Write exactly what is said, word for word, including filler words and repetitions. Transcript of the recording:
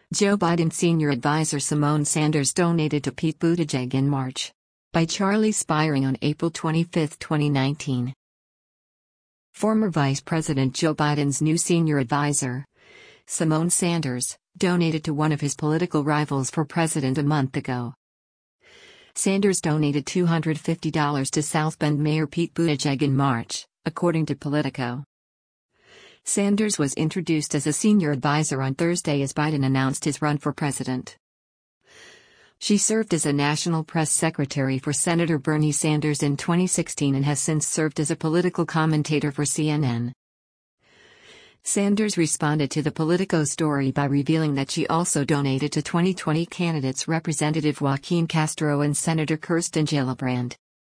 Joe Biden senior advisor Symone Sanders donated to Pete Buttigieg in March. By Charlie Spiring on April twenty-fifth, twenty nineteen. Former Vice President Joe Biden's new senior advisor, Symone Sanders, donated to one of his political rivals for president a month ago. Sanders donated two hundred fifty dollars to South Bend Mayor Pete Buttigieg in March, according to Politico. Sanders was introduced as a senior advisor on Thursday as Biden announced his run for president. She served as a national press secretary for Senator Bernie Sanders in twenty sixteen and has since served as a political commentator for C N N. Sanders responded to the Politico story by revealing that she also donated to twenty twenty candidates Representative Joaquin Castro and Senator Kirsten Gillibrand.